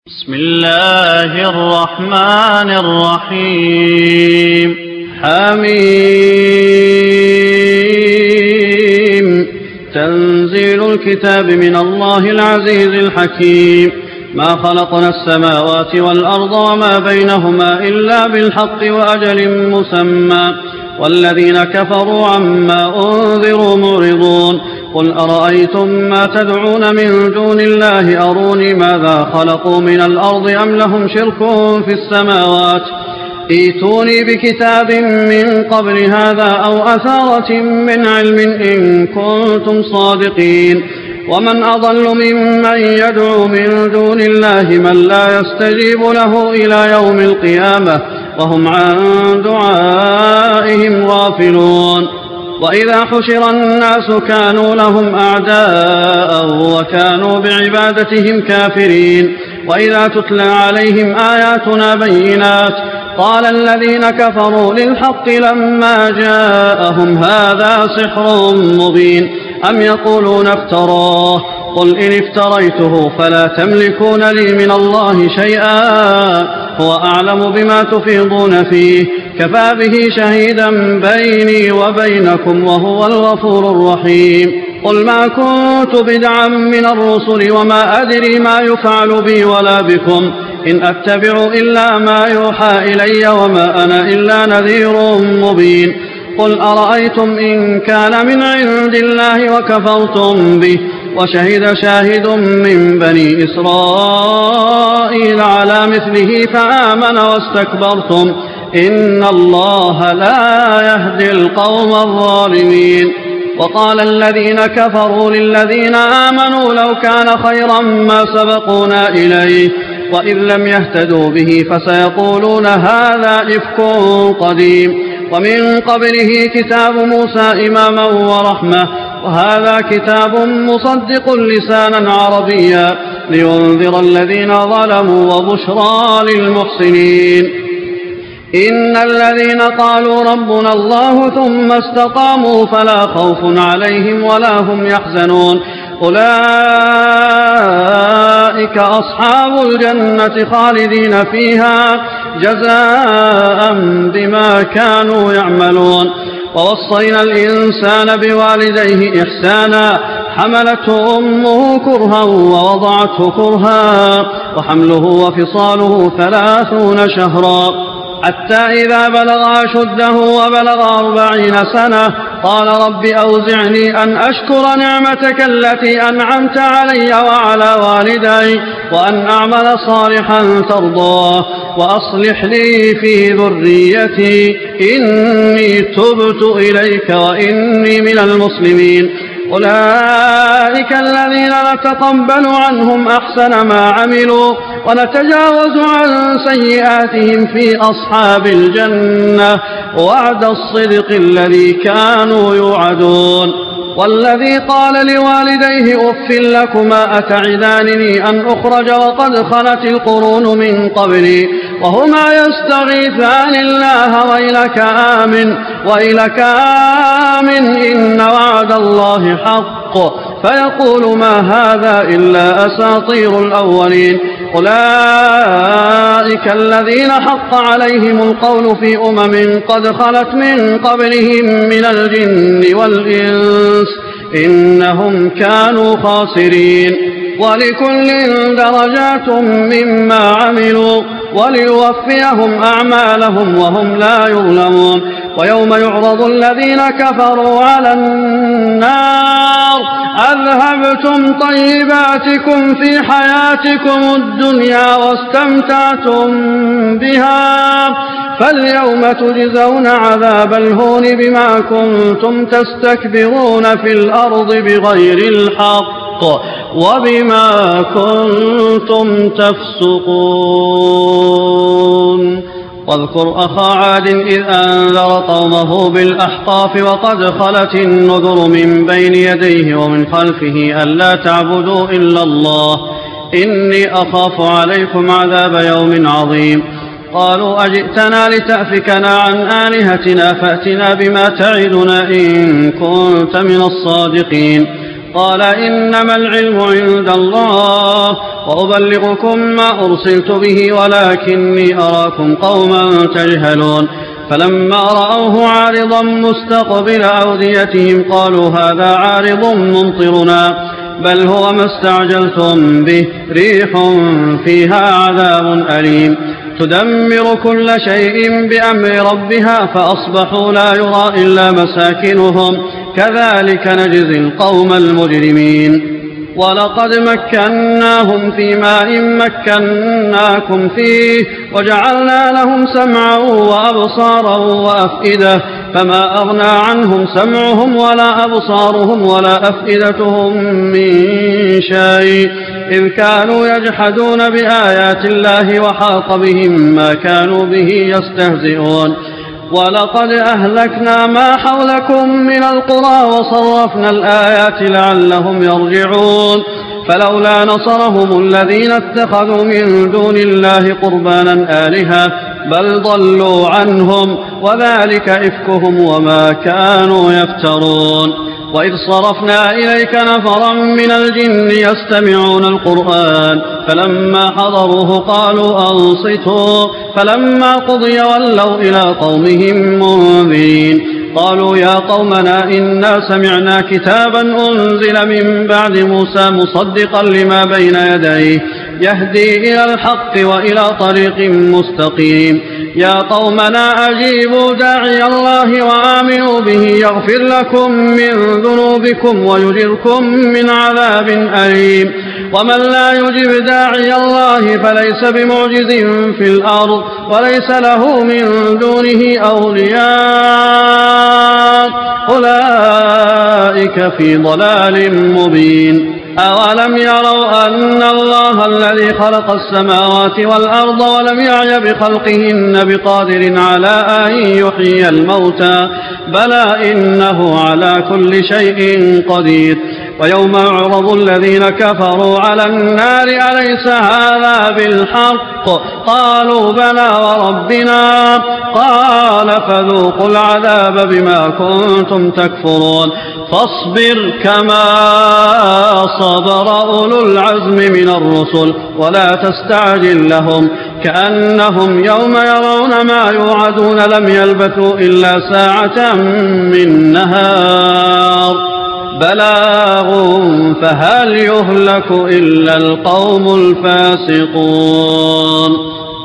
بسم الله الرحمن الرحيم. حميم. تنزيل الكتاب من الله العزيز الحكيم. ما خلقنا السماوات والأرض وما بينهما إلا بالحق وأجل مسمى، والذين كفروا عما أنذروا معرضون. قل أرأيتم ما تدعون من دون الله أروني ماذا خلقوا من الأرض أم لهم شرك في السماوات، ائتوني بكتاب من قبل هذا أو أثارة من علم إن كنتم صادقين. ومن أضل ممن يدعو من دون الله من لا يستجيب له إلى يوم القيامة وهم عن دعائهم غافلون. وإذا حشر الناس كانوا لهم أعداء وكانوا بعبادتهم كافرين. وإذا تتلى عليهم آياتنا بينات قال الذين كفروا للحق لما جاءهم هذا سحر مبين أم يقولون افتراه قل إن افتريته فلا تملكون لي من الله شيئا هو أعلم بما تفيضون فيه كفى به شهيدا بيني وبينكم وهو الغفور الرحيم. قل ما كنت بدعا من الرسل وما أدري ما يفعل بي ولا بكم إن أتبع إلا ما يوحى إلي وما أنا إلا نذير مبين. قل أرأيتم إن كان من عند الله وكفرتم به وشهد شاهد من بني إسرائيل على مثله فآمن واستكبرتم إن الله لا يهدي القوم الظالمين. وقال الذين كفروا للذين آمنوا لو كان خيرا ما سبقونا إليه وإذ لم يهتدوا به فسيقولون هذا إفك قديم. ومن قبله كتاب موسى إماما ورحمة وهذا كتاب مصدق لسانا عربيا لينذر الذين ظلموا وبشرى للمحسنين. إن الذين قالوا ربنا الله ثم استقاموا فلا خوف عليهم ولا هم يحزنون أولئك أصحاب الجنة خالدين فيها جزاء بما كانوا يعملون. ووصينا الإنسان بوالديه إحسانا حملته أمه كرها ووضعته كرها وحمله وفصاله 30 شهرا حتى إذا بلغ أشده وبلغ 40 سنة قال رب أوزعني أن أشكر نعمتك التي أنعمت علي وعلى والدي وأن أعمل صالحا ترضاه وأصلح لي في ذريتي إني تبت إليك وإني من المسلمين. أولئك الذين نتقبل عنهم أحسن ما عملوا ونتجاوز عن سيئاتهم في أصحاب الجنة وعد الصدق الذي كانوا يوعدون. والذي قال لوالديه أف لكما أتعدانني أن أخرج وقد خلت القرون من قبلي وهما يستغيثان الله ويلك آمن إن وعد الله حق فيقول ما هذا إلا أساطير الأولين. أولئك الذين حق عليهم القول في قد خلت من قبلهم من الجن والإنس إنهم كانوا خاسرين. ولكل درجات مما عملوا وليوفيهم أعمالهم وهم لا يظلمون. ويوم يعرض الذين كفروا على النار أذهبتم طيباتكم في حياتكم الدنيا واستمتعتم بها فاليوم تجزون عذاب الهون بما كنتم تستكبرون في الأرض بغير الحق وبما كنتم تفسقون. واذكر أخا عاد إذ أنذر قومه بالأحقاف وقد خلت النذر من بين يديه ومن خلفه ألا تعبدوا إلا الله إني أخاف عليكم عذاب يوم عظيم. قالوا أجئتنا لتأفكنا عن آلهتنا فأتنا بما تعدنا إن كنت من الصادقين. قال إنما العلم عند الله وأبلغكم ما أرسلت به ولكني أراكم قوما تجهلون فلما رأوه عارضا مستقبل أوديتهم قالوا هذا عارض ممطرنا بل هو ما استعجلتم به ريح فيها عذاب أليم تدمر كل شيء بأمر ربها فأصبحوا لا يرى إلا مساكنهم كذلك نجزي القوم المجرمين ولقد مكناهم في ماء مكناكم فيه وجعلنا لهم سمعا وأبصارا وأفئدة فما أغنى عنهم سمعهم ولا أبصارهم ولا أفئدتهم من شيء إذ كانوا يجحدون بآيات الله وحاق بهم ما كانوا به يستهزئون ولقد أهلكنا ما حولكم من القرى وصرفنا الآيات لعلهم يرجعون فلولا نصرهم الذين اتخذوا من دون الله قربانا آلهة بل ضلوا عنهم وذلك إفكهم وما كانوا يفترون وإذ صرفنا إليك نفرا من الجن يستمعون القرآن فلما حضروه قالوا أنصتوا فلما قضي ولوا إلى قومهم منذرين قالوا يا قومنا إنا سمعنا كتابا أنزل من بعد موسى مصدقا لما بين يديه يهدي إلى الحق وإلى طريق مستقيم يا قومنا أجيبوا داعي الله وآمنوا به يغفر لكم من ذنوبكم ويجركم من عذاب أليم ومن لا يجب داعي الله فليس بمعجز في الأرض وليس له من دونه أولياء أولئك في ضلال مبين أولم يروا أن الله الذي خلق السماوات والأرض ولم يعي بخلقهن بقادر على أن يحيي الموتى بلى إنه على كل شيء قدير ويوم يعرض الذين كفروا على النار أليس هذا بالحق قالوا بلى وربنا قال فذوقوا العذاب بما كنتم تكفرون فاصبر كما صبر أولو العزم من الرسل ولا تستعجل لهم كأنهم يوم يرون ما يوعدون لم يلبثوا إلا ساعة من نهار بلاغ فهل يهلك إلا القوم الفاسقون